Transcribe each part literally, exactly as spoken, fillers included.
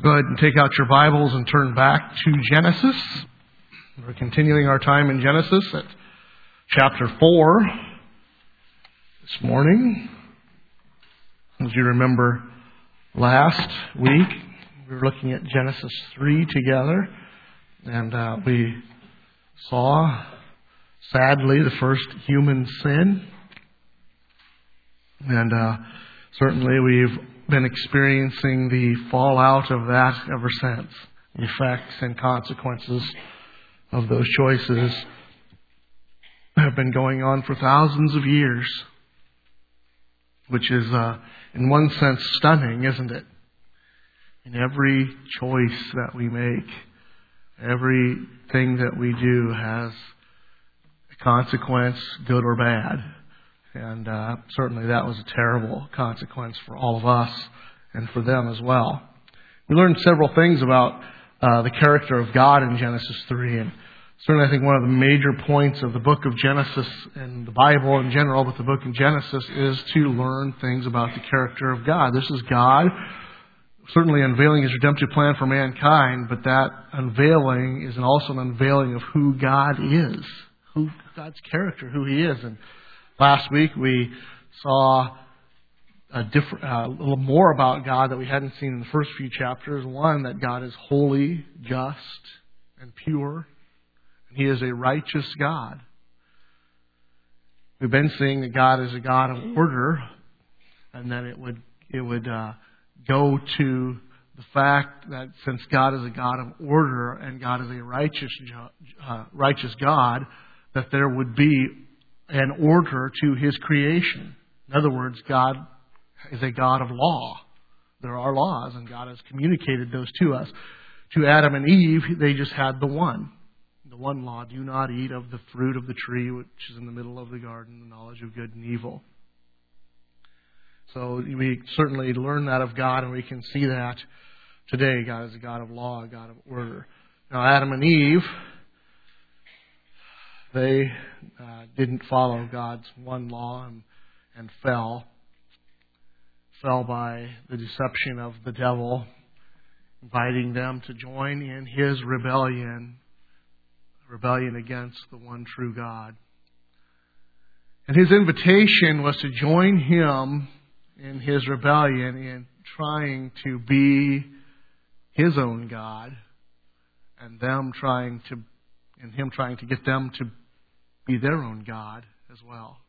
Go ahead and take out your Bibles and turn back to Genesis. We're continuing our time in Genesis at chapter four this morning. As you remember, last week we were looking at Genesis three together, and uh, we saw, sadly, the first human sin. And uh, certainly we've been experiencing the fallout of that ever since. The effects and consequences of those choices have been going on for thousands of years, which is, uh, in one sense, stunning, isn't it? In every choice that we make, everything that we do has a consequence, good or bad. And uh, certainly that was a terrible consequence for all of us and for them as well. We learned several things about uh, the character of God in Genesis three. And certainly I think one of the major points of the book of Genesis and the Bible in general, but the book of Genesis, is to learn things about the character of God. This is God certainly unveiling His redemptive plan for mankind, but that unveiling is also an unveiling of who God is, who God's character, who He is. And last week we saw a, different, uh, a little more about God that we hadn't seen in the first few chapters. One, that God is holy, just, and pure. And He is a righteous God. We've been seeing that God is a God of order, and then it would it would uh, go to the fact that since God is a God of order and God is a righteous uh, righteous God, that there would be an order to His creation. In other words, God is a God of law. There are laws, and God has communicated those to us. To Adam and Eve, they just had the one. The one law, do not eat of the fruit of the tree which is in the middle of the garden, the knowledge of good and evil. So we certainly learn that of God, and we can see that today. God is a God of law, a God of order. Now, Adam and Eve, They uh, didn't follow God's one law and, and fell. Fell by the deception of the devil, inviting them to join in his rebellion, rebellion against the one true God. And his invitation was to join him in his rebellion in trying to be his own God, and them trying to and Him trying to get them to be their own God as well.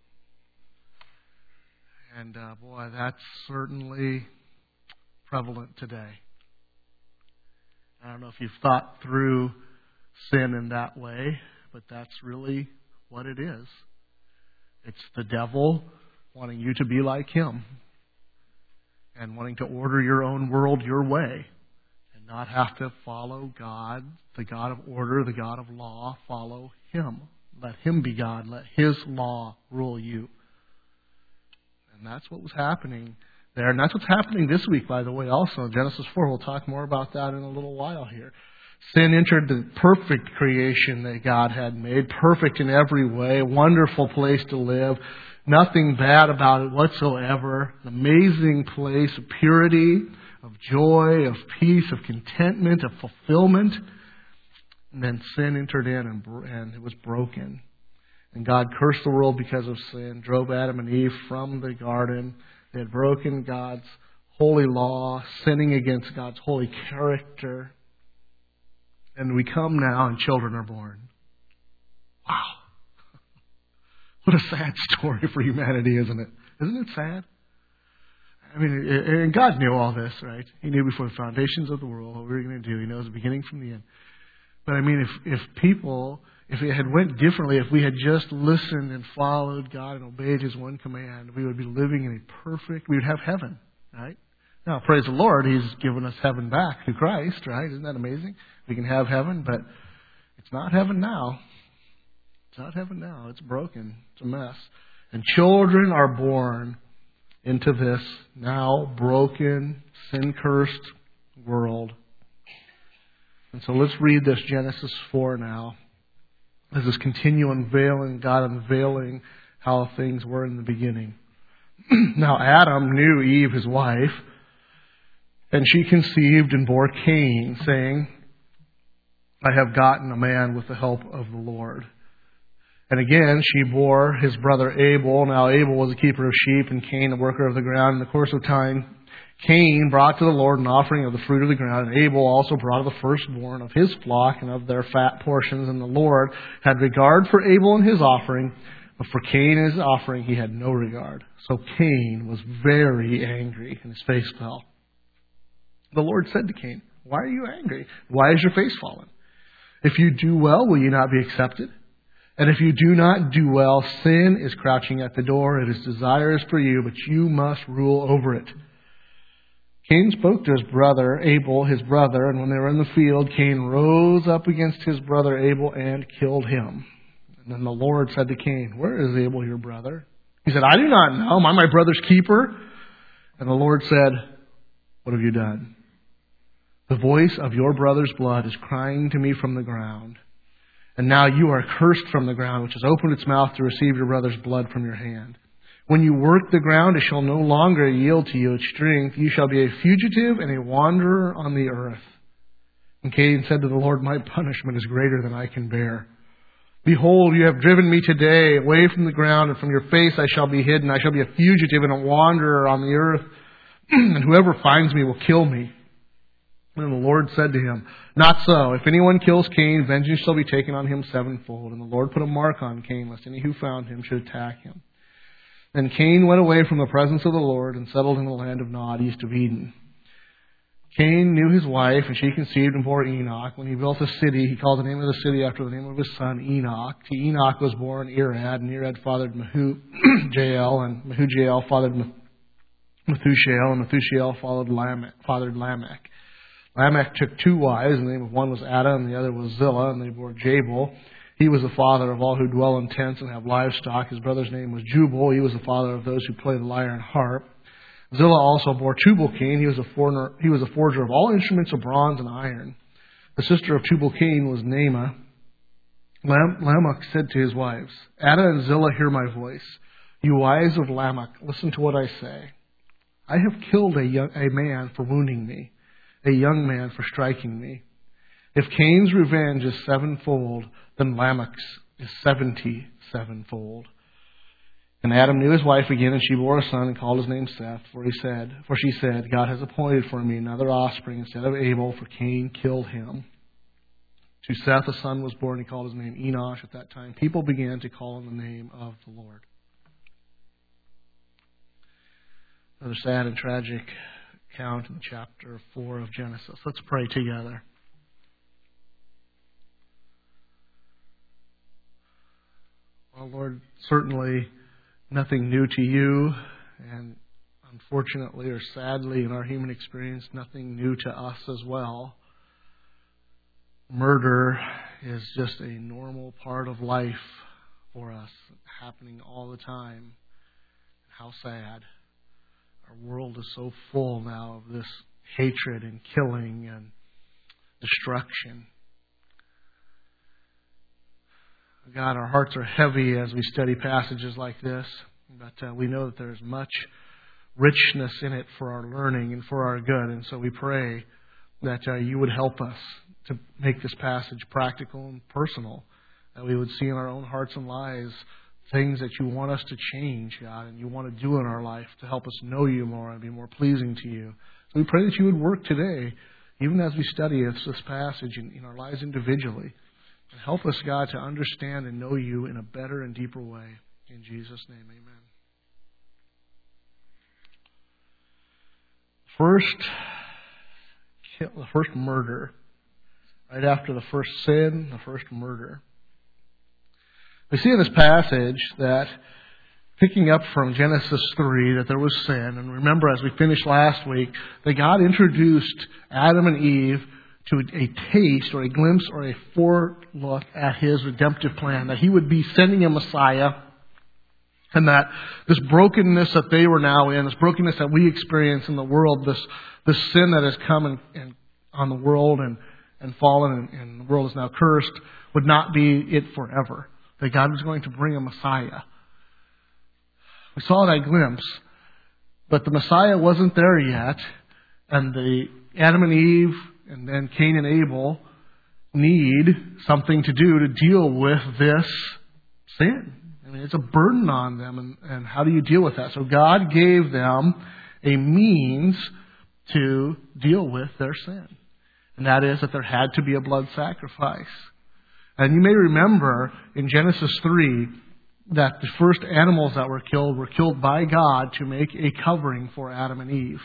And uh, boy, that's certainly prevalent today. I don't know if you've thought through sin in that way, but that's really what it is. It's the devil wanting you to be like him and wanting to order your own world your way, not have to follow God, the God of order, the God of law. Follow Him. Let Him be God. Let His law rule you. And that's what was happening there. And that's what's happening this week, by the way, also. In Genesis four, we'll talk more about that in a little while here. Sin entered the perfect creation that God had made, perfect in every way, wonderful place to live, nothing bad about it whatsoever, an amazing place of purity, of joy, of peace, of contentment, of fulfillment. And then sin entered in and, and it was broken. And God cursed the world because of sin, drove Adam and Eve from the garden. They had broken God's holy law, sinning against God's holy character. And we come now and children are born. Wow. What a sad story for humanity, isn't it? Isn't it sad? I mean, and God knew all this, right? He knew before the foundations of the world what we were going to do. He knows the beginning from the end. But I mean, if if people, if it had went differently, if we had just listened and followed God and obeyed His one command, we would be living in a perfect, we would have heaven, right? Now, praise the Lord, He's given us heaven back through Christ, right? Isn't that amazing? We can have heaven, but it's not heaven now. It's not heaven now. It's broken. It's a mess. And children are born into this now broken, sin-cursed world. And so let's read this Genesis four now. As this continue unveiling, God unveiling how things were in the beginning. Now Adam knew Eve, his wife, And she conceived and bore Cain, saying, I have gotten a man with the help of the Lord. And again, she bore his brother Abel. Now Abel was a keeper of sheep, and Cain a worker of the ground. In the course of time, Cain brought to the Lord an offering of the fruit of the ground, and Abel also brought of the firstborn of his flock and of their fat portions. And the Lord had regard for Abel and his offering, but for Cain and his offering he had no regard. So Cain was very angry, and his face fell. The Lord said to Cain, Why are you angry? Why is your face fallen? If you do well, will you not be accepted? And if you do not do well, sin is crouching at the door. It is desirous for you, but you must rule over it. Cain spoke to his brother, Abel, his brother, and when they were in the field, Cain rose up against his brother Abel and killed him. And then the Lord said to Cain, Where is Abel, your brother? He said, I do not know. Am I my brother's keeper? And the Lord said, What have you done? The voice of your brother's blood is crying to me from the ground. And now you are cursed from the ground, which has opened its mouth to receive your brother's blood from your hand. When you work the ground, it shall no longer yield to you its strength. You shall be a fugitive and a wanderer on the earth. And Cain said to the Lord, My punishment is greater than I can bear. Behold, you have driven me today away from the ground, and from your face I shall be hidden. I shall be a fugitive and a wanderer on the earth, and whoever finds me will kill me. And the Lord said to him, Not so. If anyone kills Cain, vengeance shall be taken on him sevenfold. And the Lord put a mark on Cain, lest any who found him should attack him. Then Cain went away from the presence of the Lord and settled in the land of Nod, east of Eden. Cain knew his wife, and she conceived and bore Enoch. When he built a city, he called the name of the city after the name of his son, Enoch. To Enoch was born Irad, and Irad fathered Mehujael, and Mehujael fathered Methushael, and Methushael fathered Lamech. Fathered Lamech. Lamech took two wives, and the name of one was Ada, and the other was Zillah, and they bore Jabal. He was the father of all who dwell in tents and have livestock. His brother's name was Jubal. He was the father of those who play the lyre and harp. Zillah also bore Tubal-Cain. He was a foreigner, he was a forger of all instruments of bronze and iron. The sister of Tubal-Cain was Naamah. Lam- Lamech said to his wives, Ada and Zillah, hear my voice. You wives of Lamech, listen to what I say. I have killed a, young, a man for wounding me, a young man for striking me. If Cain's revenge is sevenfold, then Lamech's is seventy-sevenfold. And Adam knew his wife again, and she bore a son and called his name Seth, for he said, for she said, God has appointed for me another offspring instead of Abel, for Cain killed him. To Seth a son was born, he called his name Enosh. At that time, people began to call on the name of the Lord. Another sad and tragic account in chapter four of Genesis. Let's pray together. Well, Lord, certainly nothing new to you, and unfortunately or sadly in our human experience, nothing new to us as well. Murder is just a normal part of life for us, happening all the time. How sad. Our world is so full now of this hatred and killing and destruction. God, our hearts are heavy as we study passages like this, but uh, we know that there's much richness in it for our learning and for our good, and so we pray that uh, you would help us to make this passage practical and personal, that we would see in our own hearts and lives things that you want us to change, God, and you want to do in our life to help us know you more and be more pleasing to you. So we pray that you would work today, even as we study this, this passage in, in our lives individually. And help us, God, to understand and know you in a better and deeper way. In Jesus' name, amen. First, the first murder. Right after the first sin, the first murder. We see in this passage that, picking up from Genesis three, that there was sin. And remember, as we finished last week, that God introduced Adam and Eve to a taste or a glimpse or a forelook at His redemptive plan, that He would be sending a Messiah, and that this brokenness that they were now in, this brokenness that we experience in the world, this this sin that has come in, in, on the world and, and fallen and, and the world is now cursed, would not be it forever. That God was going to bring a Messiah. We saw that glimpse, but the Messiah wasn't there yet. And the Adam and Eve and then Cain and Abel need something to do to deal with this sin. I mean, it's a burden on them, and, and how do you deal with that? So God gave them a means to deal with their sin. And that is that there had to be a blood sacrifice. And you may remember in Genesis three that the first animals that were killed were killed by God to make a covering for Adam and Eve.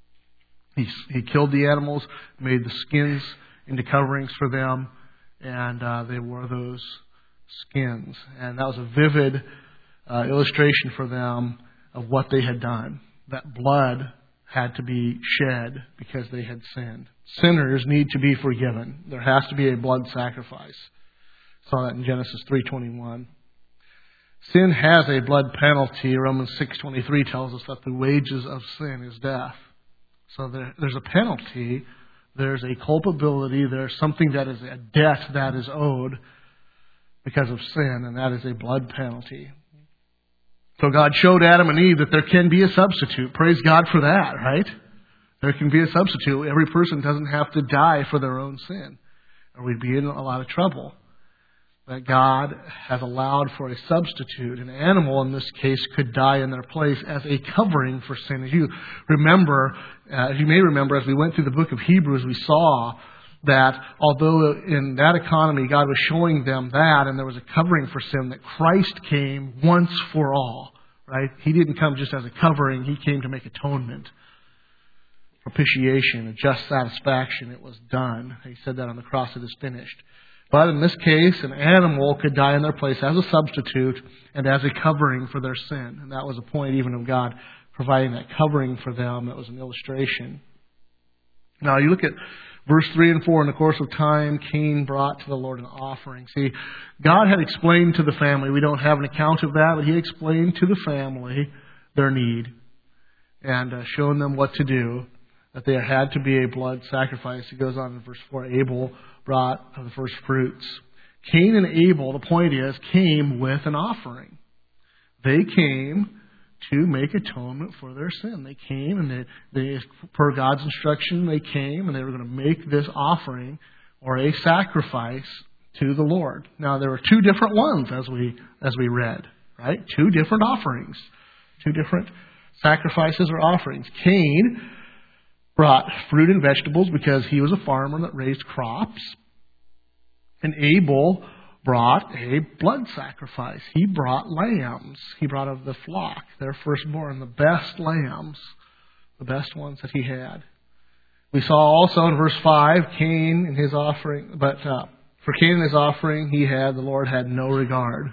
He, he killed the animals, made the skins into coverings for them, and uh, they wore those skins. And that was a vivid uh, illustration for them of what they had done. That blood had to be shed because they had sinned. Sinners need to be forgiven. There has to be a blood sacrifice. Saw that in Genesis three twenty-one. Sin has a blood penalty. Romans six twenty-three tells us that the wages of sin is death. So there, there's a penalty, there's a culpability, there's something that is a debt that is owed because of sin, and that is a blood penalty. So God showed Adam and Eve that there can be a substitute. Praise God for that, right? There can be a substitute. Every person doesn't have to die for their own sin, or we'd be in a lot of trouble. That God has allowed for a substitute. An animal, in this case, could die in their place as a covering for sin. As you remember, uh, as you may remember, as we went through the book of Hebrews, we saw that although in that economy God was showing them that, and there was a covering for sin, that Christ came once for all. Right? He didn't come just as a covering. He came to make atonement, propitiation, a just satisfaction. It was done. He said that on the cross, it is finished. But in this case, an animal could die in their place as a substitute and as a covering for their sin. And that was a point even of God providing that covering for them. That was an illustration. Now you look at verse three and four. In the course of time, Cain brought to the Lord an offering. See, God had explained to the family. We don't have an account of that, but He explained to the family their need and uh, shown them what to do, that there had to be a blood sacrifice. He goes on in verse four, Abel brought of the first fruits. Cain and Abel, the point is, came with an offering. They came to make atonement for their sin. They came and they, they, per God's instruction, they came and they were going to make this offering or a sacrifice to the Lord. Now, there were two different ones as we as we read, right? Two different offerings, two different sacrifices or offerings. Cain brought fruit and vegetables because he was a farmer that raised crops. And Abel brought a blood sacrifice. He brought lambs. He brought of the flock, their firstborn, the best lambs, the best ones that he had. We saw also in verse five, Cain and his offering, but uh, for Cain and his offering, he had, the Lord had no regard.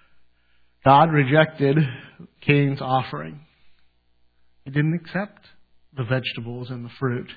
God rejected Cain's offering. He didn't accept the vegetables and the fruit.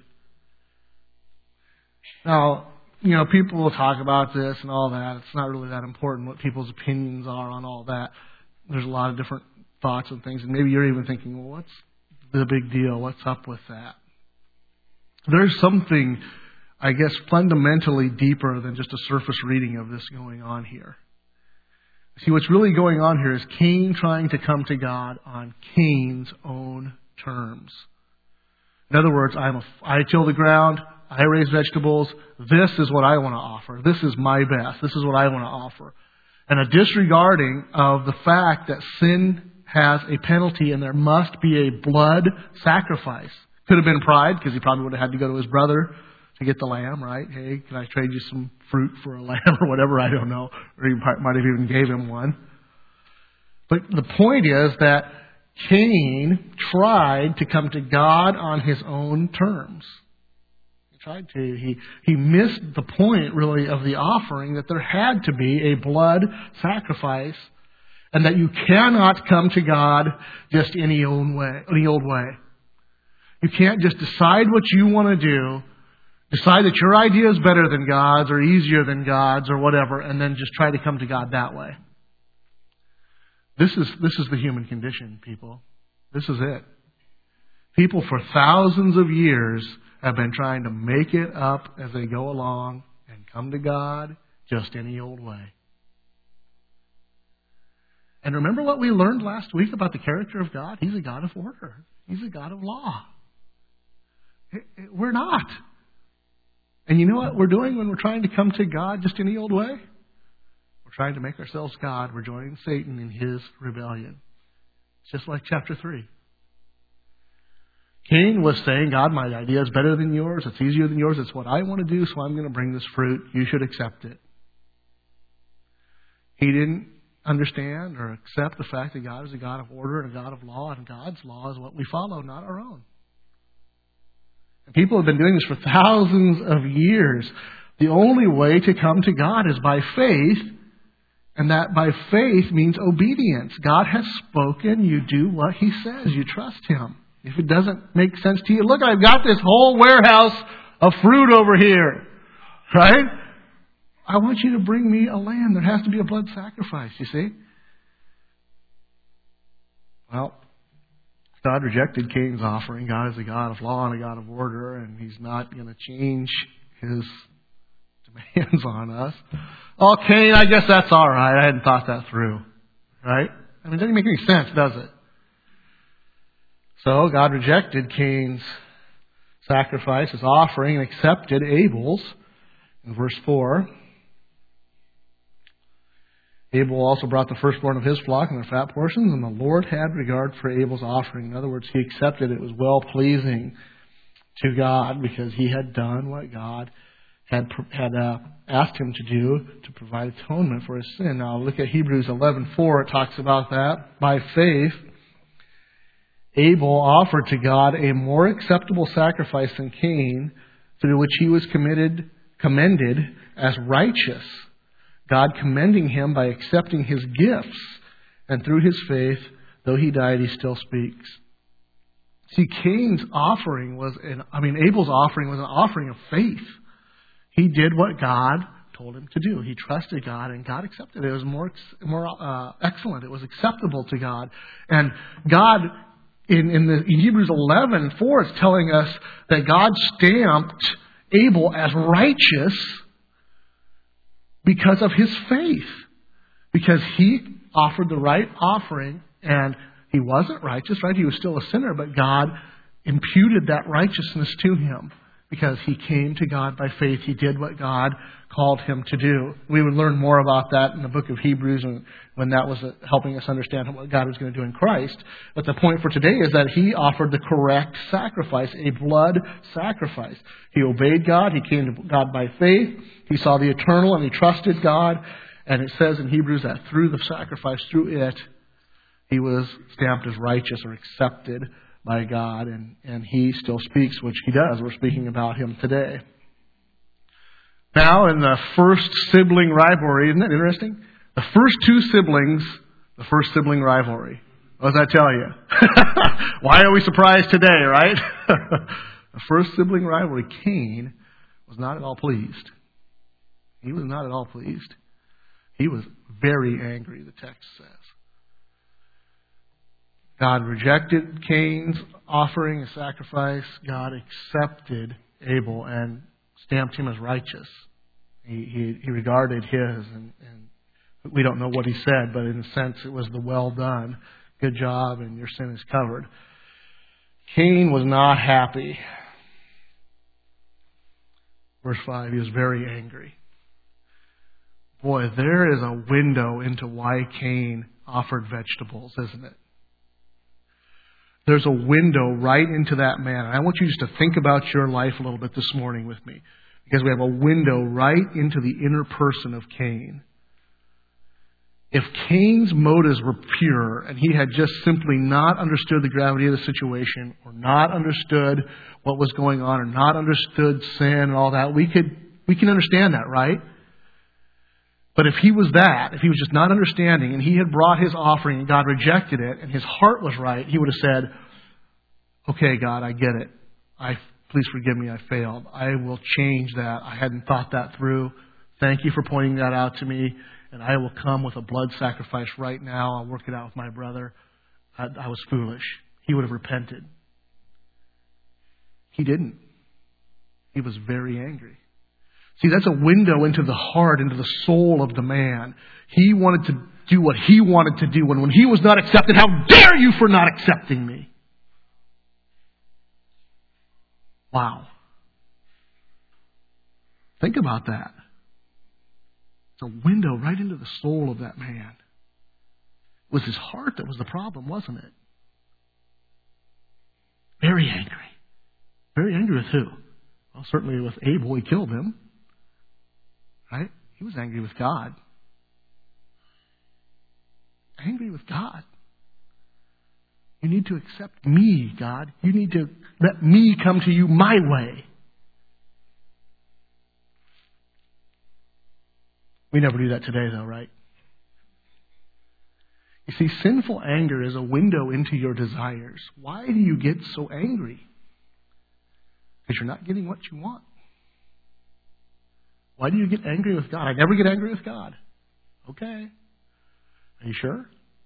Now, you know, people will talk about this and all that. It's not really that important what people's opinions are on all that. There's a lot of different thoughts and things. And maybe you're even thinking, well, what's the big deal? What's up with that? There's something, I guess, fundamentally deeper than just a surface reading of this going on here. See, what's really going on here is Cain trying to come to God on Cain's own terms. In other words, I'm a, I till the ground, I raise vegetables, this is what I want to offer. This is my best. This is what I want to offer. And a disregarding of the fact that sin has a penalty and there must be a blood sacrifice. Could have been pride, because he probably would have had to go to his brother to get the lamb, right? Hey, can I trade you some fruit for a lamb or whatever? I don't know. Or he might have even gave him one. But the point is that Cain tried to come to God on his own terms. He tried to. He, he missed the point, really, of the offering, that there had to be a blood sacrifice, and that you cannot come to God just any old way. Any old way. You can't just decide what you want to do, decide that your idea is better than God's or easier than God's or whatever, and then just try to come to God that way. This is this is the human condition, people. This is it. People for thousands of years have been trying to make it up as they go along and come to God just any old way. And remember what we learned last week about the character of God? He's a God of order. He's a God of law. We're not. And you know what we're doing when we're trying to come to God just any old way? We're trying to make ourselves God. We're joining Satan in his rebellion. It's just like chapter three. Cain was saying, God, my idea is better than yours. It's easier than yours. It's what I want to do, so I'm going to bring this fruit. You should accept it. He didn't understand or accept the fact that God is a God of order and a God of law, and God's law is what we follow, not our own. And people have been doing this for thousands of years. The only way to come to God is by faith, and that by faith means obedience. God has spoken. You do what He says. You trust Him. If it doesn't make sense to you, look, I've got this whole warehouse of fruit over here, right? I want you to bring me a lamb. There has to be a blood sacrifice, you see. Well, God rejected Cain's offering. God is a God of law and a God of order, and He's not going to change His demands on us. Oh, Cain, I guess that's all right. I hadn't thought that through, right? I mean, it doesn't make any sense, does it? So God rejected Cain's sacrifice, his offering, and accepted Abel's. In verse four, Abel also brought the firstborn of his flock and their fat portions, and the Lord had regard for Abel's offering. In other words, He accepted it was well-pleasing to God because he had done what God had had uh, asked him to do to provide atonement for his sin. Now look at Hebrews eleven four. It talks about that. By faith, Abel offered to God a more acceptable sacrifice than Cain, through which he was committed, commended as righteous, God commending him by accepting his gifts, and through his faith, though he died, he still speaks. See, Cain's offering was, an, I mean, Abel's offering was an offering of faith. He did what God told him to do. He trusted God, and God accepted it. It was more, more uh, excellent. It was acceptable to God. And God, in, in, the, in Hebrews eleven four, it's telling us that God stamped Abel as righteous because of his faith. Because he offered the right offering, and he wasn't righteous, right? He was still a sinner, but God imputed that righteousness to him because he came to God by faith. He did what God called him to do. We would learn more about that in the book of Hebrews when that was helping us understand what God was going to do in Christ. But the point for today is that he offered the correct sacrifice, a blood sacrifice. He obeyed God. He came to God by faith. He saw the eternal and he trusted God. And it says in Hebrews that through the sacrifice, through it, he was stamped as righteous or accepted by God. And, and he still speaks, which he does. We're speaking about him today. Now, in the first sibling rivalry, isn't that interesting? The first two siblings, the first sibling rivalry. What does that tell you? Why are we surprised today, right? The first sibling rivalry, Cain was not at all pleased. He was not at all pleased. He was very angry, the text says. God rejected Cain's offering, a sacrifice. God accepted Abel and stamped him as righteous. He, he, he regarded his, and, and we don't know what he said, but in a sense it was the well done, good job, and your sin is covered. Cain was not happy. Verse five, he was very angry. Boy, there is a window into why Cain offered vegetables, isn't it? There's a window right into that man. And I want you just to think about your life a little bit this morning with me, because we have a window right into the inner person of Cain. If Cain's motives were pure and he had just simply not understood the gravity of the situation, or not understood what was going on, or not understood sin and all that, we could we can understand that, right? But if he was that, if he was just not understanding, and he had brought his offering and God rejected it, and his heart was right, he would have said, okay, God, I get it. I please forgive me, I failed. I will change that. I hadn't thought that through. Thank you for pointing that out to me. And I will come with a blood sacrifice right now. I'll work it out with my brother. I, I was foolish. He would have repented. He didn't. He was very angry. See, that's a window into the heart, into the soul of the man. He wanted to do what he wanted to do. And when he was not accepted, how dare you for not accepting me? Wow. Think about that. It's a window right into the soul of that man. It was his heart that was the problem, wasn't it? Very angry. Very angry with who? Well, certainly with Abel. He killed him. Right? He was angry with God. Angry with God. You need to accept me, God. You need to let me come to you my way. We never do that today, though, right? You see, sinful anger is a window into your desires. Why do you get so angry? Because you're not getting what you want. Why do you get angry with God? I never get angry with God. Okay. Are you sure?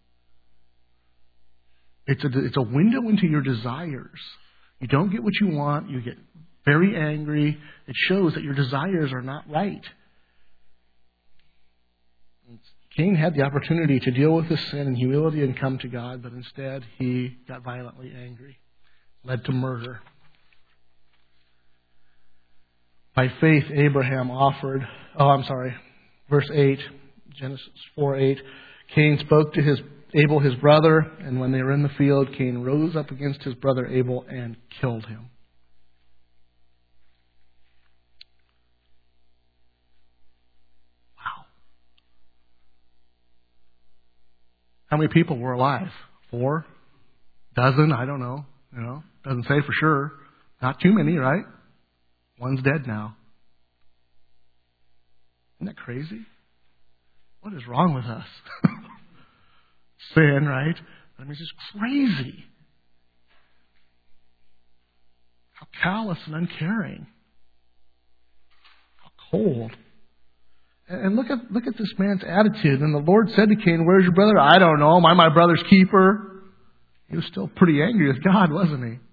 It's a, it's a window into your desires. You don't get what you want. You get very angry. It shows that your desires are not right. Cain had the opportunity to deal with his sin in humility and come to God, but instead he got violently angry. Led to murder. By faith, Abraham offered, oh, I'm sorry, verse eight, Genesis four eight. Cain spoke to his Abel, his brother, and when they were in the field, Cain rose up against his brother Abel and killed him. Wow. How many people were alive? Four? Dozen? I don't know. You know, doesn't say for sure. Not too many, right? One's dead now. Isn't that crazy? What is wrong with us? Sin, right? I mean, it's just crazy. How callous and uncaring. How cold. And look at look at this man's attitude. And the Lord said to Cain, "Where's your brother?" "I don't know. Am I my brother's keeper?" He was still pretty angry with God, wasn't he?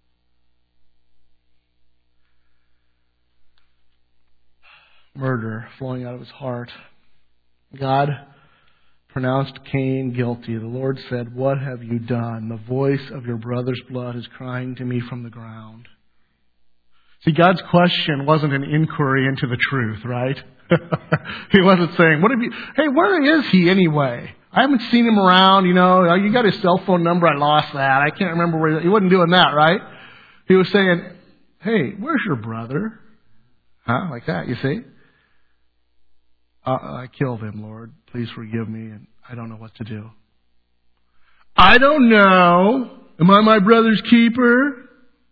Murder flowing out of his heart. God pronounced Cain guilty. The Lord said, "What have you done? The voice of your brother's blood is crying to me from the ground." See, God's question wasn't an inquiry into the truth, right? He wasn't saying, "What have you, hey, where is he anyway? I haven't seen him around, you know, you got his cell phone number, I lost that. I can't remember where he, he wasn't doing that, right? He was saying, "Hey, where's your brother?" Huh? Like that, you see? Uh, I killed him, Lord. Please forgive me, and I don't know what to do. "I don't know. Am I my brother's keeper?"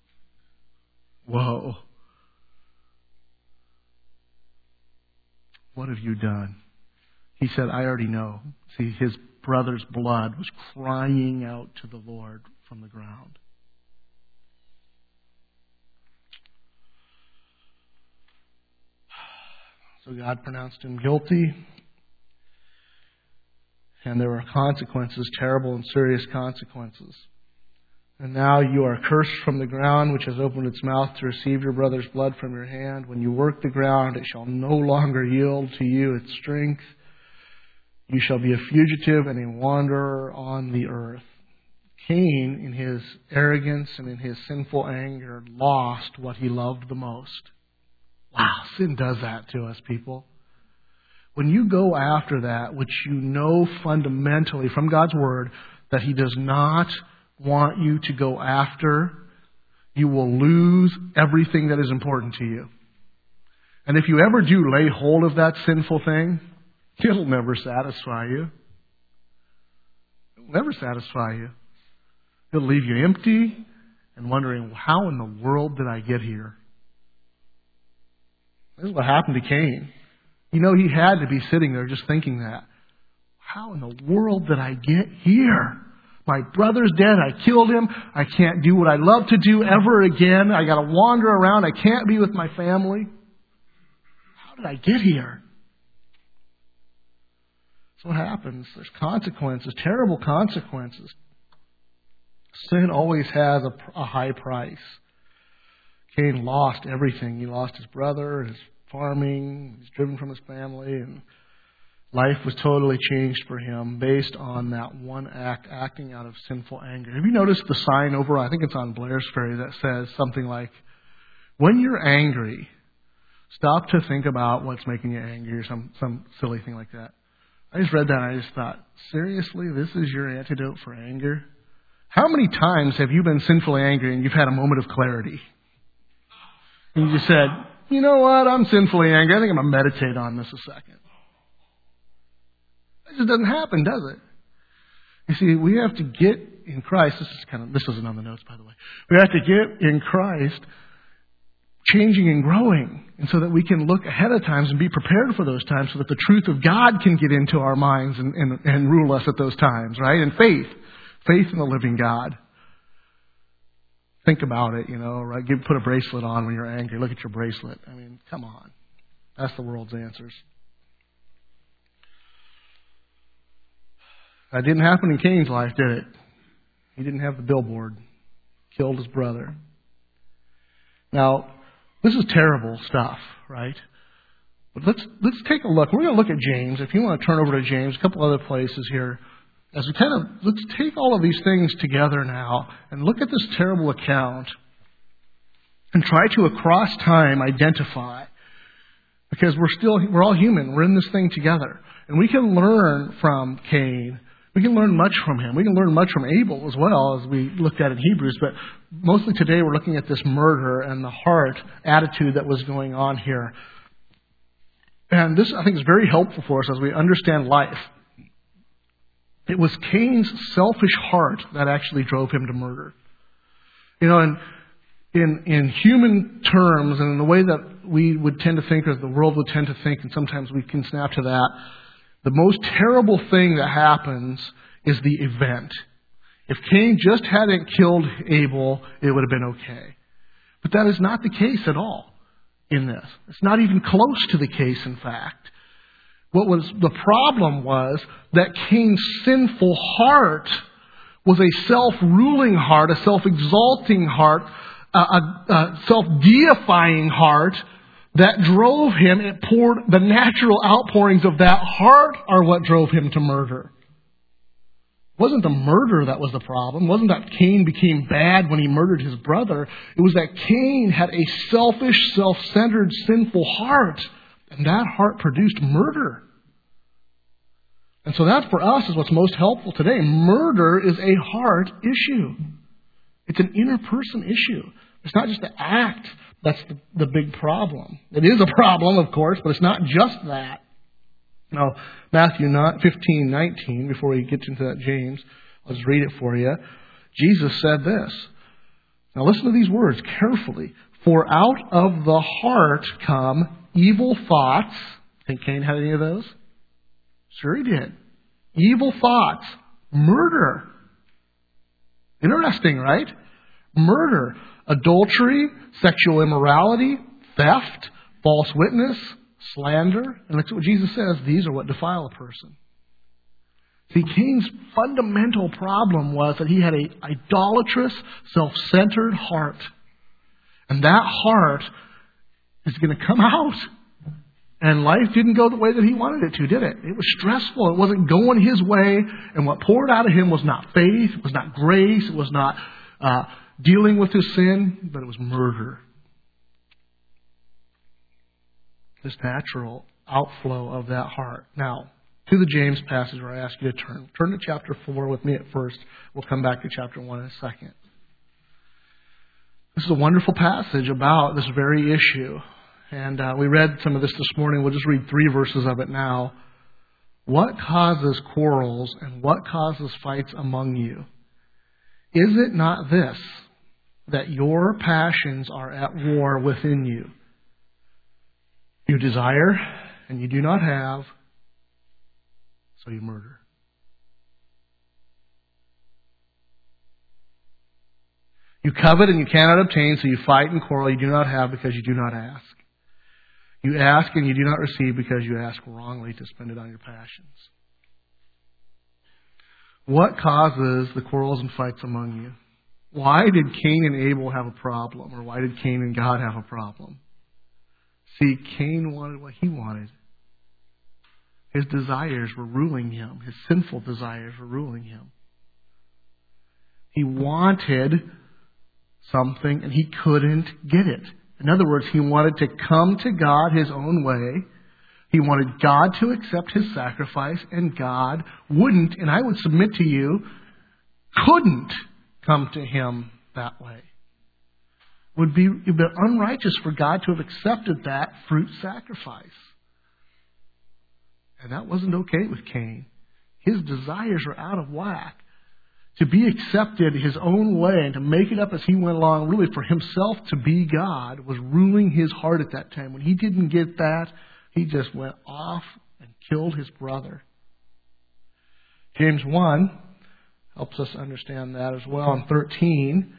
Whoa. What have you done? He said, "I already know." See, his brother's blood was crying out to the Lord from the ground. So God pronounced him guilty. And there were consequences, terrible and serious consequences. "And now you are cursed from the ground, which has opened its mouth to receive your brother's blood from your hand. When you work the ground, it shall no longer yield to you its strength. You shall be a fugitive and a wanderer on the earth." Cain, in his arrogance and in his sinful anger, lost what he loved the most. Wow, sin does that to us, people. When you go after that, which you know fundamentally from God's Word that He does not want you to go after, you will lose everything that is important to you. And if you ever do lay hold of that sinful thing, it'll never satisfy you. It'll never satisfy you. It'll leave you empty and wondering, how in the world did I get here? This is what happened to Cain. You know, he had to be sitting there just thinking that. How in the world did I get here? My brother's dead. I killed him. I can't do what I love to do ever again. I got to wander around. I can't be with my family. How did I get here? That's what happens. There's consequences, terrible consequences. Sin always has a, a high price. Cain lost everything. He lost his brother, his farming, he's driven from his family, and life was totally changed for him based on that one act, acting out of sinful anger. Have you noticed the sign over, I think it's on Blair's Ferry, that says something like, When you're angry, stop to think about what's making you angry or some, some silly thing like that. I just read that and I just thought, seriously, this is your antidote for anger? How many times have you been sinfully angry and you've had a moment of clarity? And you just said, you know what, I'm sinfully angry. I think I'm going to meditate on this a second. It just doesn't happen, does it? You see, we have to get in Christ. This is kind of, this isn't on the notes, by the way. We have to get in Christ changing and growing, and so that we can look ahead of times and be prepared for those times so that the truth of God can get into our minds and, and, and rule us at those times, right? And faith. Faith in the living God. Think about it, you know, right? Give, put a bracelet on when you're angry. Look at your bracelet. I mean, come on. That's the world's answers. That didn't happen in Cain's life, did it? He didn't have the billboard. Killed his brother. Now, this is terrible stuff, right? But let's let's take a look. We're going to look at James. If you want to turn over to James, a couple other places here. As we kind of, let's take all of these things together now and look at this terrible account and try to, across time, identify. Because we're still, we're all human. We're in this thing together. And we can learn from Cain. We can learn much from him. We can learn much from Abel as well, as we looked at in Hebrews. But mostly today we're looking at this murder and the heart attitude that was going on here. And this, I think, is very helpful for us as we understand life. It was Cain's selfish heart that actually drove him to murder. You know, and in in human terms and in the way that we would tend to think, or the world would tend to think, and sometimes we can snap to that, the most terrible thing that happens is the event. If Cain just hadn't killed Abel, it would have been okay. But that is not the case at all in this. It's not even close to the case, in fact. What was the problem was that Cain's sinful heart was a self-ruling heart, a self-exalting heart, a, a, a self-deifying heart that drove him. It poured, the natural outpourings of that heart are what drove him to murder. It wasn't the murder that was the problem. It wasn't that Cain became bad when he murdered his brother. It was that Cain had a selfish, self-centered, sinful heart. And that heart produced murder. And so that for us is what's most helpful today. Murder is a heart issue. It's an inner person issue. It's not just the act that's the, the big problem. It is a problem, of course, but it's not just that. Now, Matthew fifteen nineteen, before we get into that, James, I'll just read it for you. Jesus said this. Now listen to these words carefully. For out of the heart come evil thoughts. Think Cain had any of those? Sure he did. Evil thoughts. Murder. Interesting, right? Murder. Adultery, sexual immorality, theft, false witness, slander. And that's what Jesus says. These are what defile a person. See, Cain's fundamental problem was that he had an idolatrous, self-centered heart. And that heart is going to come out. And life didn't go the way that he wanted it to, did it? It was stressful. It wasn't going his way. And what poured out of him was not faith. It was not grace. It was not uh, dealing with his sin. But it was murder. This natural outflow of that heart. Now, to the James passage where I ask you to turn. Turn to chapter four with me at first. We'll come back to chapter one in a second. This is a wonderful passage about this very issue. And uh, we read some of this this morning. We'll just read three verses of it now. What causes quarrels and what causes fights among you? Is it not this, that your passions are at war within you? You desire and you do not have, so you murder. You covet and you cannot obtain, so you fight and quarrel. You do not have because you do not ask. You ask and you do not receive because you ask wrongly to spend it on your passions. What causes the quarrels and fights among you? Why did Cain and Abel have a problem? Or why did Cain and God have a problem? See, Cain wanted what he wanted. His desires were ruling him. His sinful desires were ruling him. He wanted something and he couldn't get it. In other words, he wanted to come to God his own way. He wanted God to accept his sacrifice, and God wouldn't, and I would submit to you, couldn't come to him that way. It would be, it would be unrighteous for God to have accepted that fruit sacrifice. And that wasn't okay with Cain. His desires are out of whack. To be accepted his own way and to make it up as he went along, really for himself to be God, was ruling his heart at that time. When he didn't get that, he just went off and killed his brother. James one helps us understand that as well. In thirteen,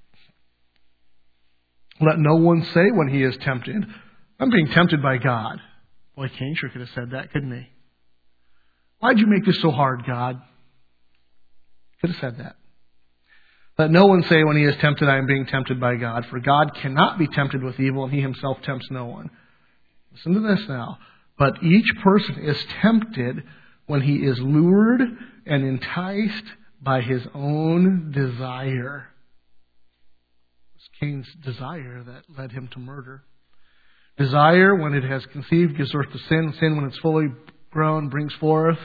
let no one say when he is tempted, I'm being tempted by God. Boy, Cain sure could have said that, couldn't he? Why'd you make this so hard, God? Could have said that. Let no one say when he is tempted, I am being tempted by God. For God cannot be tempted with evil, and he himself tempts no one. Listen to this now. But each person is tempted when he is lured and enticed by his own desire. It was Cain's desire that led him to murder. Desire, when it has conceived, gives birth to sin. Sin, when it's fully grown, brings forth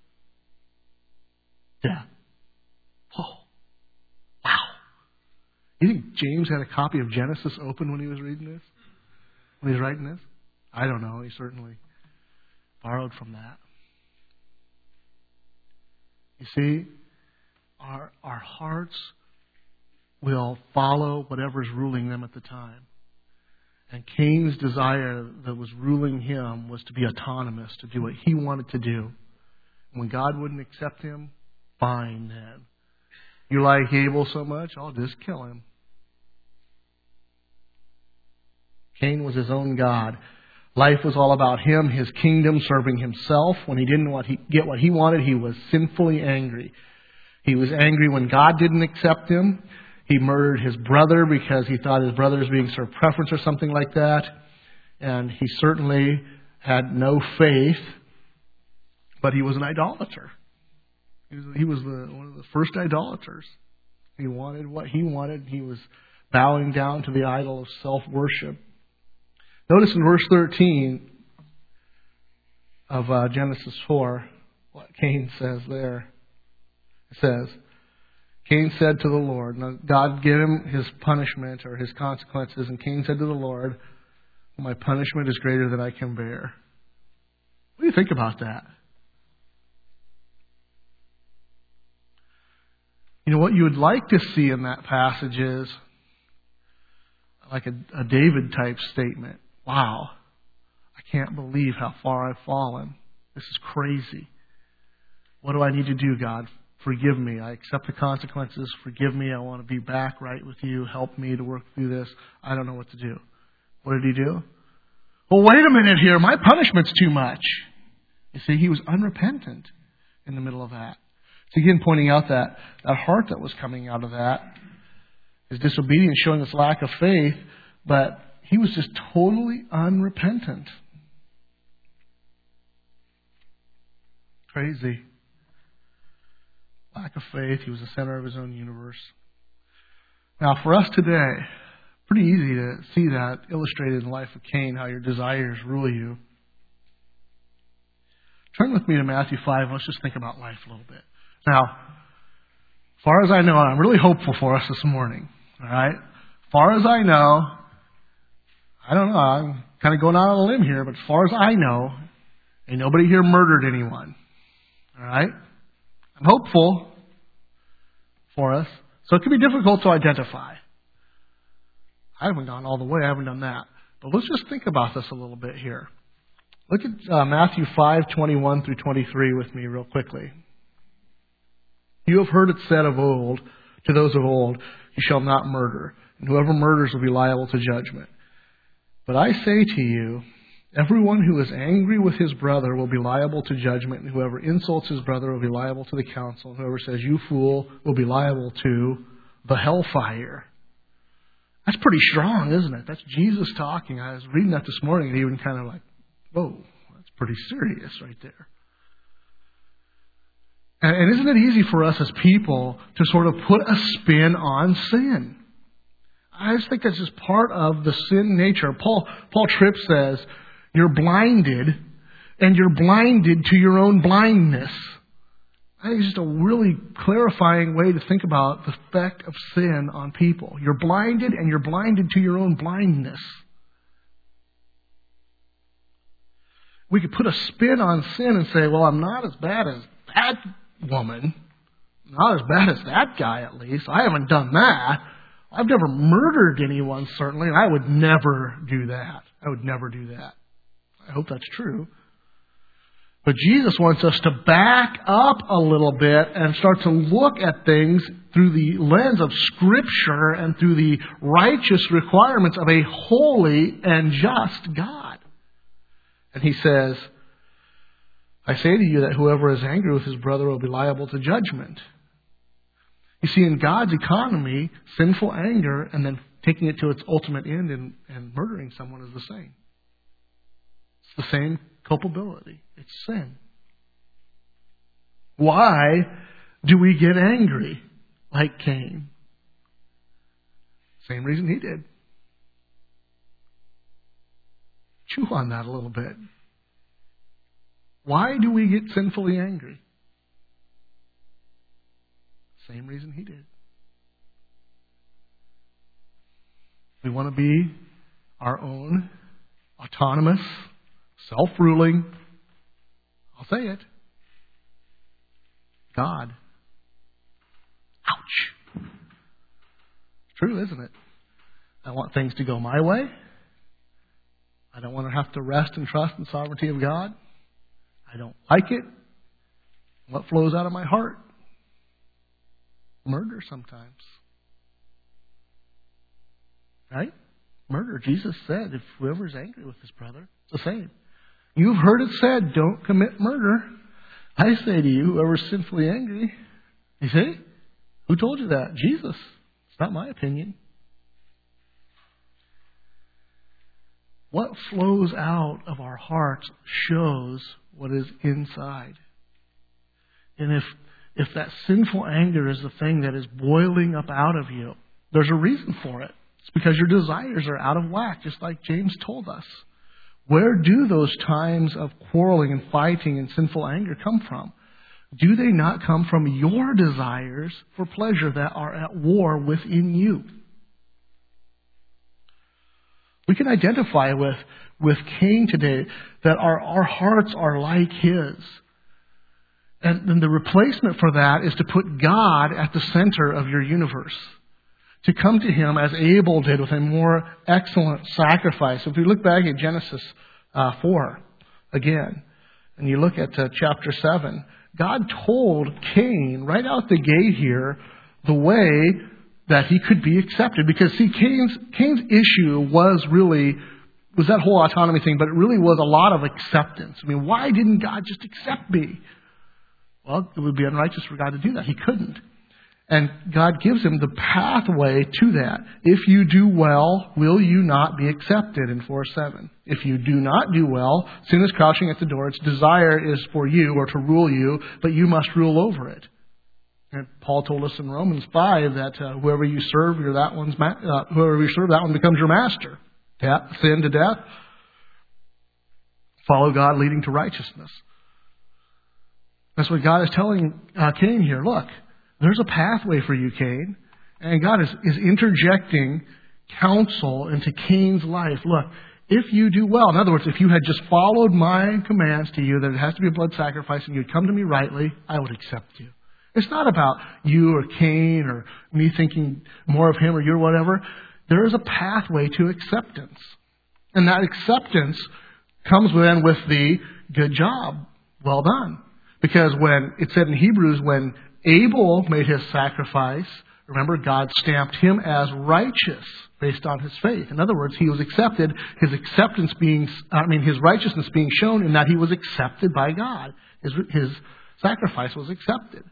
death. Oh, wow. You think James had a copy of Genesis open when he was reading this? When he was writing this? I don't know. He certainly borrowed from that. You see, our, our hearts will follow whatever's ruling them at the time. And Cain's desire that was ruling him was to be autonomous, to do what he wanted to do. When God wouldn't accept him, fine then. You like Abel so much, I'll just kill him. Cain was his own God. Life was all about him, his kingdom, serving himself. When he didn't want he, get what he wanted, he was sinfully angry. He was angry when God didn't accept him. He murdered his brother because he thought his brother was being served preference or something like that. And he certainly had no faith, but he was an idolater. He was, he was the, one of the first idolaters. He wanted what he wanted. He was bowing down to the idol of self-worship. Notice in verse thirteen of uh, Genesis four what Cain says there. It says, Cain said to the Lord, now God gave him his punishment or his consequences, and Cain said to the Lord, my punishment is greater than I can bear. What do you think about that? You know, what you would like to see in that passage is like a, a David-type statement. Wow, I can't believe how far I've fallen. This is crazy. What do I need to do, God? Forgive me. I accept the consequences. Forgive me. I want to be back right with you. Help me to work through this. I don't know what to do. What did he do? Well, wait a minute here. My punishment's too much. You see, he was unrepentant in the middle of that. So again, pointing out that, that heart that was coming out of that, his disobedience showing this lack of faith, but he was just totally unrepentant. Crazy. Lack of faith. He was the center of his own universe. Now, for us today, pretty easy to see that illustrated in the life of Cain, how your desires rule you. Turn with me to Matthew five. Let's just think about life a little bit. Now, as far as I know, I'm really hopeful for us this morning. All right? As far as I know, I don't know, I'm kind of going out on a limb here, but as far as I know, ain't nobody here murdered anyone. All right? I'm hopeful for us. So it can be difficult to identify. I haven't gone all the way. I haven't done that. But let's just think about this a little bit here. Look at uh, Matthew five, twenty-one through twenty-three with me real quickly. You have heard it said of old, to those of old, you shall not murder, and whoever murders will be liable to judgment. But I say to you, everyone who is angry with his brother will be liable to judgment, and whoever insults his brother will be liable to the council, and whoever says, you fool, will be liable to the hellfire. That's pretty strong, isn't it? That's Jesus talking. I was reading that this morning, and even kind of like, whoa, that's pretty serious right there. And isn't it easy for us as people to sort of put a spin on sin? I just think that's just part of the sin nature. Paul, Paul Tripp says, you're blinded, and you're blinded to your own blindness. I think it's just a really clarifying way to think about the effect of sin on people. You're blinded, and you're blinded to your own blindness. We could put a spin on sin and say, well, I'm not as bad as that woman. Not as bad as that guy, at least. I haven't done that. I've never murdered anyone, certainly, and I would never do that. I would never do that. I hope that's true. But Jesus wants us to back up a little bit and start to look at things through the lens of Scripture and through the righteous requirements of a holy and just God. And he says, I say to you that whoever is angry with his brother will be liable to judgment. You see, in God's economy, sinful anger and then taking it to its ultimate end and, and murdering someone is the same. It's the same culpability. It's sin. Why do we get angry like Cain? Same reason he did. Chew on that a little bit. Why do we get sinfully angry? Same reason he did. We want to be our own autonomous, self-ruling, I'll say it, God. Ouch. It's true, isn't it? I want things to go my way. I don't want to have to rest and trust in the sovereignty of God. I don't like it. What flows out of my heart? Murder sometimes. Right? Murder. Jesus said, if whoever's angry with his brother, it's the same. You've heard it said, don't commit murder. I say to you, whoever's sinfully angry, you see? Who told you that? Jesus. It's not my opinion. What flows out of our hearts shows what is inside. And if if that sinful anger is the thing that is boiling up out of you, there's a reason for it. It's because your desires are out of whack, just like James told us. Where do those times of quarreling and fighting and sinful anger come from? Do they not come from your desires for pleasure that are at war within you? We can identify with, with Cain today that our, our hearts are like his. And then the replacement for that is to put God at the center of your universe. To come to Him as Abel did with a more excellent sacrifice. If we look back at Genesis uh, four again, and you look at uh, chapter seven, God told Cain right out the gate here the way that he could be accepted. Because see, Cain's, Cain's issue was really, was that whole autonomy thing, but it really was a lot of acceptance. I mean, why didn't God just accept me? Well, it would be unrighteous for God to do that. He couldn't. And God gives him the pathway to that. If you do well, will you not be accepted in four seven? If you do not do well, sin is crouching at the door. Its desire is for you or to rule you, but you must rule over it. And Paul told us in Romans five that uh, whoever you serve, you're that one's ma- uh, whoever you serve, that one becomes your master. Death, sin to death. Follow God, leading to righteousness. That's what God is telling uh, Cain here. Look, there's a pathway for you, Cain. And God is, is interjecting counsel into Cain's life. Look, if you do well, in other words, if you had just followed my commands to you that it has to be a blood sacrifice and you'd come to me rightly, I would accept you. It's not about you or Cain or me thinking more of him or you or whatever. There is a pathway to acceptance. And that acceptance comes then with the good job, well done. Because when it said in Hebrews, when Abel made his sacrifice, remember, God stamped him as righteous based on his faith. In other words, he was accepted, his acceptance being, I mean, his righteousness being shown in that he was accepted by God. His, his sacrifice was accepted.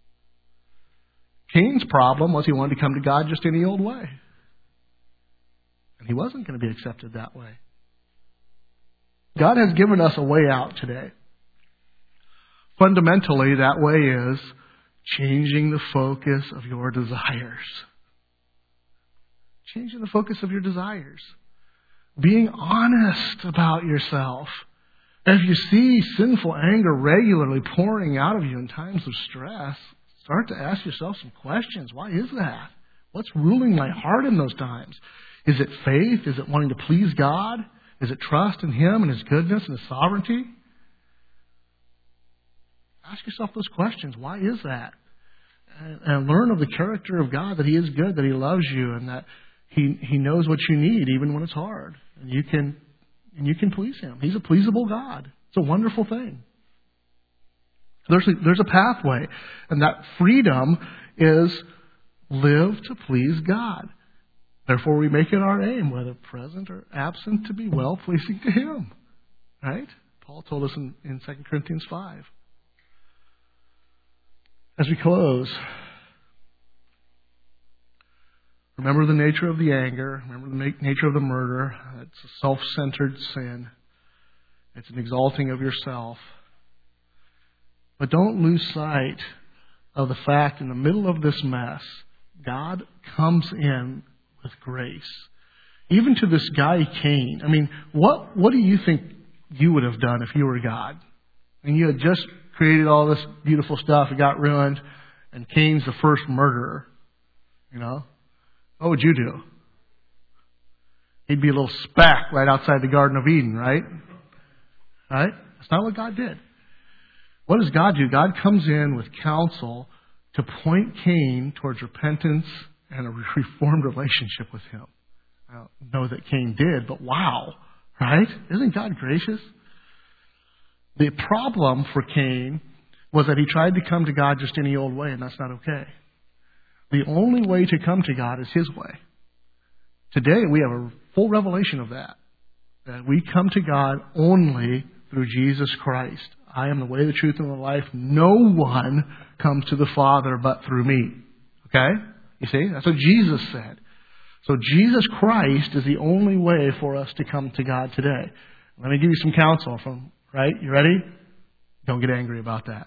Cain's problem was he wanted to come to God just any old way. And he wasn't going to be accepted that way. God has given us a way out today. Fundamentally, that way is changing the focus of your desires. changing the focus of your desires. Being honest about yourself. And if you see sinful anger regularly pouring out of you in times of stress, start to ask yourself some questions. Why is that? What's ruling my heart in those times? Is it faith? Is it wanting to please God? Is it trust in Him and His goodness and His sovereignty? Ask yourself those questions. Why is that? And, and learn of the character of God, that He is good, that He loves you, and that He He knows what you need even when it's hard. And you can and you can please Him. He's a pleasable God. It's a wonderful thing. There's a, there's a pathway, and that freedom is live to please God. Therefore, we make it our aim, whether present or absent, to be well-pleasing to Him. Right? Paul told us in, in Second Corinthians five. As we close, remember the nature of the anger. Remember the nature of the murder. It's a self-centered sin. It's an exalting of yourself. But don't lose sight of the fact in the middle of this mess, God comes in with grace. Even to this guy, Cain. I mean, what, what do you think you would have done if you were God? And you had just created all this beautiful stuff. It got ruined. And Cain's the first murderer. You know? What would you do? He'd be a little speck right outside the Garden of Eden, right? Right? That's not what God did. What does God do? God comes in with counsel to point Cain towards repentance and a reformed relationship with Him. I don't know that Cain did, but wow, right? Isn't God gracious? The problem for Cain was that he tried to come to God just any old way, and that's not okay. The only way to come to God is His way. Today we have a full revelation of that. That we come to God only through Jesus Christ. I am the way, the truth, and the life. No one comes to the Father but through me. Okay? You see? That's what Jesus said. So Jesus Christ is the only way for us to come to God today. Let me give you some counsel from, right? You ready? Don't get angry about that.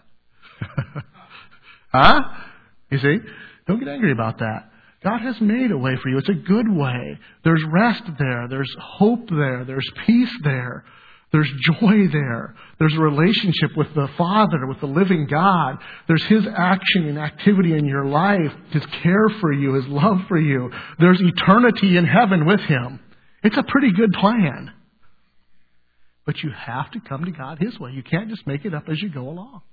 Huh? You see? Don't get angry about that. God has made a way for you. It's a good way. There's rest there. There's hope there. There's peace there. There's joy there. There's a relationship with the Father, with the living God. There's His action and activity in your life, His care for you, His love for you. There's eternity in heaven with Him. It's a pretty good plan. But you have to come to God His way. You can't just make it up as you go along.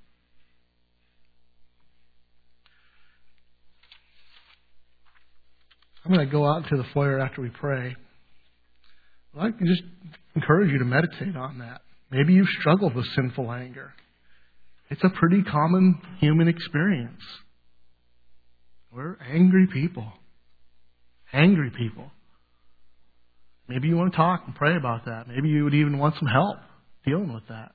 I'm going to go out into the foyer after we pray. I'd like to just encourage you to meditate on that. Maybe you've struggled with sinful anger. It's a pretty common human experience. We're angry people. Angry people. Maybe you want to talk and pray about that. Maybe you would even want some help dealing with that.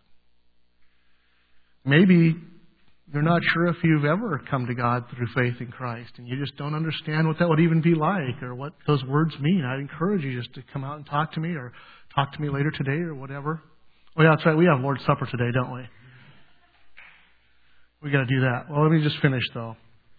Maybe you're not sure if you've ever come to God through faith in Christ, and you just don't understand what that would even be like or what those words mean. I'd encourage you just to come out and talk to me, or talk to me later today or whatever. Oh yeah, that's right. We have Lord's Supper today, don't we? We got to do that. Well, let me just finish though.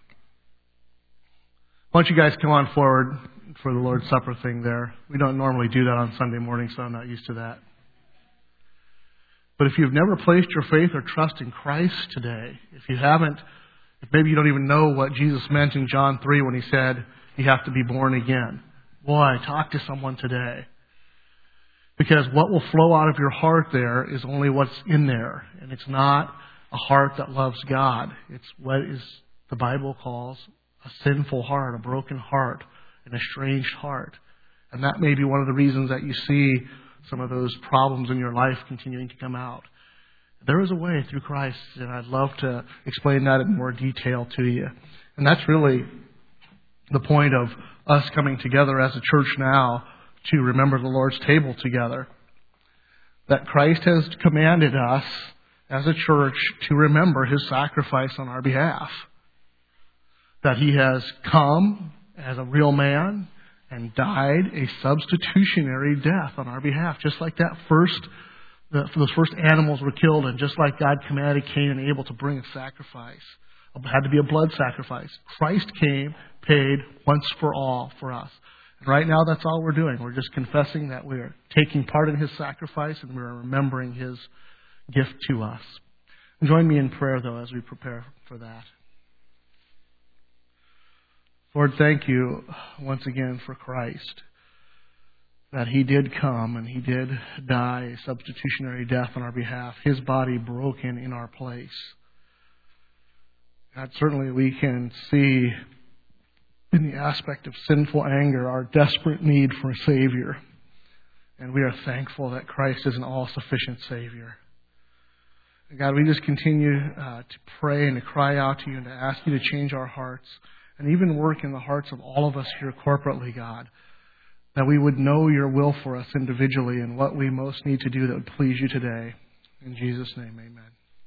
Why don't you guys come on forward for the Lord's Supper thing there? We don't normally do that on Sunday morning, so I'm not used to that. But if you've never placed your faith or trust in Christ today, if you haven't, if maybe you don't even know what Jesus meant in John three when He said you have to be born again. Boy, talk to someone today. Because what will flow out of your heart there is only what's in there. And it's not a heart that loves God. It's what is the Bible calls a sinful heart, a broken heart, an estranged heart. And that may be one of the reasons that you see some of those problems in your life continuing to come out. There is a way through Christ, and I'd love to explain that in more detail to you. And that's really the point of us coming together as a church now to remember the Lord's table together. That Christ has commanded us as a church to remember His sacrifice on our behalf. That He has come as a real man and died a substitutionary death on our behalf. Just like that first, the, those first animals were killed, and just like God commanded Cain and Abel to bring a sacrifice. It had to be a blood sacrifice. Christ came, paid once for all for us. And right now, that's all we're doing. We're just confessing that we are taking part in His sacrifice and we are remembering His gift to us. And join me in prayer, though, as we prepare for that. Lord, thank you once again for Christ, that He did come and He did die a substitutionary death on our behalf, His body broken in our place. God, certainly we can see in the aspect of sinful anger our desperate need for a Savior. And we are thankful that Christ is an all-sufficient Savior. And God, we just continue uh, to pray and to cry out to you and to ask you to change our hearts and even work in the hearts of all of us here corporately, God, that we would know your will for us individually and what we most need to do that would please you today. In Jesus' name, amen.